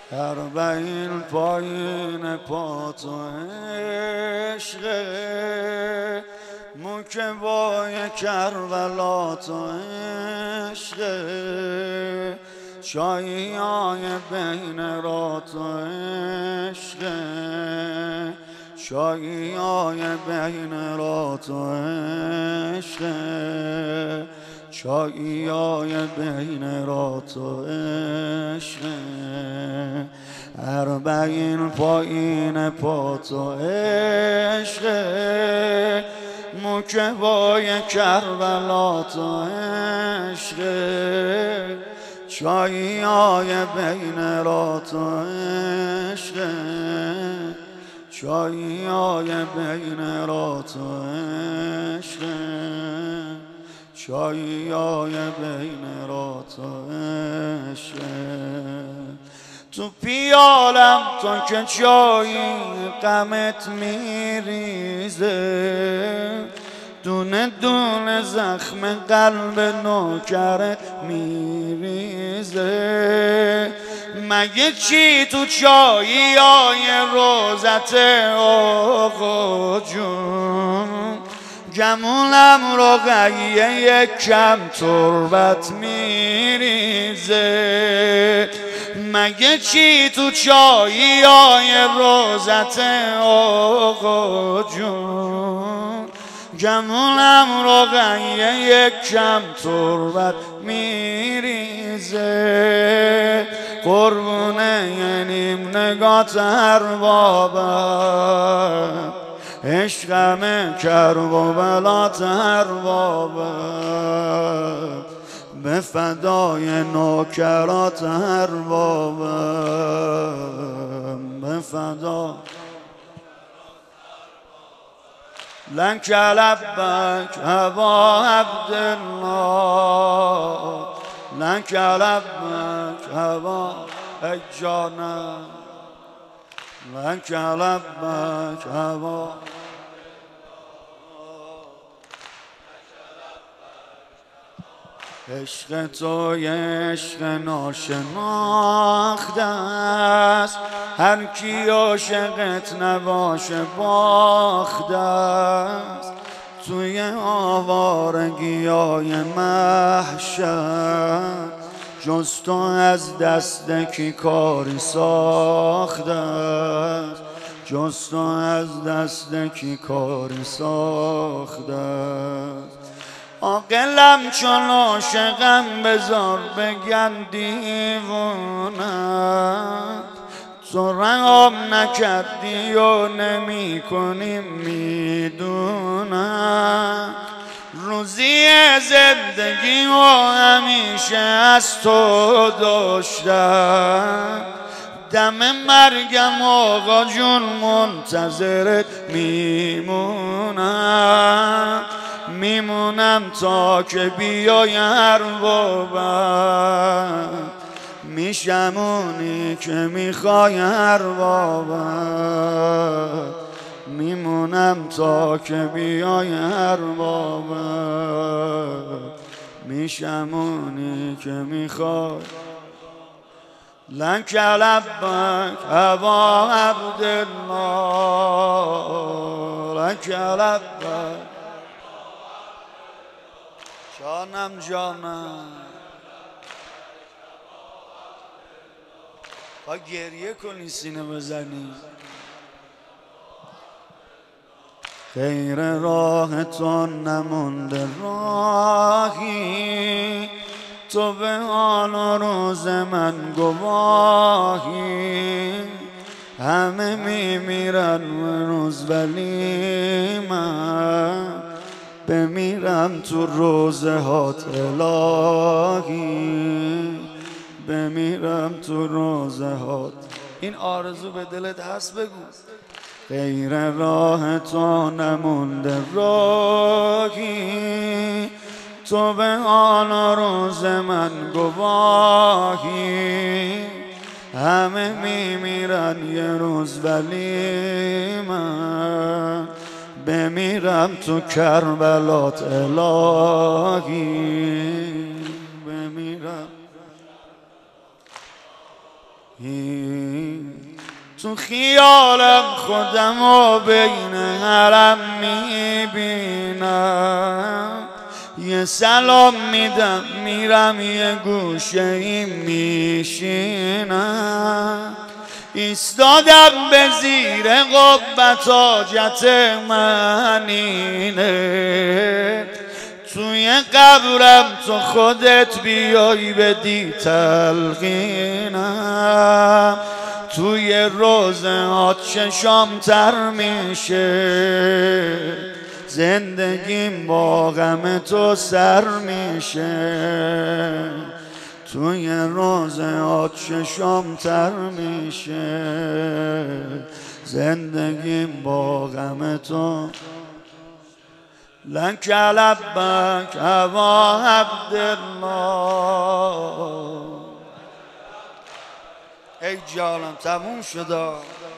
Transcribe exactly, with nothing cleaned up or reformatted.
اربعین پایین پا تو عشقه، مکبای کربلا تو عشقه، چایی های بین را تو عشقه، چایی های بین را تو عشقه، چایی های بین را تو عشقه، اربعین پایین پا تو عشقه، مکبای کربلا تو عشقه، چایی های بین را تو عشقه، چایی های بین را تو عشقه، چایی های بین را تو عشقه. تو پیالم تو که چایی غمت میریزه، دونه دونه زخم قلب نوکرت میریزه، مگه چی تو چایی های روزت آقا جون، گمونم رو غیه یک کم تربت میریزه، مگه چی تو چایی های روزت آقا جون، گمونم رو غیه یک کم تربت میریزه، قربونه نیم نگات اربابم، عشقم کرب و بلات اربابم، به فدای نوکرات اربابم، به فدا لنک لبک ابا عبدالله، لنک لبک ابا ای جانم، لنک لبک ابا عشق توی عشق ناشناخته است، هر کی عاشقت نباشه باخته است، توی آوارگیای محشر جز تو از دست کی کاری ساخته است، جز تو از دست کی کاری ساخته است. عاقلم چون عاشقم بذار بگن دیوونم، تو رهام نکردی و نمی کنی میدونم، روزی زندگی و همیشه از تو داشتم، دم مرگم آقا جون منتظرت میمونم، میمونم تا که بیای اربابم، میشمونی که میخوای اربابم، میمونم تا که بیای اربابم، میشمونی که میخوای. لنک لبک ابا عبدالله، لنک لبک جانم جانم، با گریه کنی سینه بزنی. غیر راه تو نمونده راهی، تو به حال و روز من گواهی، همه میمیرن روز ولی من بمیرم تو روزه هات الهی، بمیرم تو روزه هات. این آرزو به دلت هست بگو. غیر راه تو نمونده راهی، تو به آن روز من گواهی، همه میمیرن یه روز ولی من بمیرم تو کربلات الهی، بمیرم. تو خیالم خودم و بین حرم میبینم، یه سلام میدم میرم یه گوشه ای میشینم، ایستادم به زیر قبت حاجت من اینه، توی قبرم تو خودت بیای بدی تلقینم، توی روزهات چشام تر میشه، زندگیم با غم تو سر میشه، توی روزهات چشام تر میشه، زندگیم با غم تو. لک لبک ابا عبدالله. ای جانم تموم شد.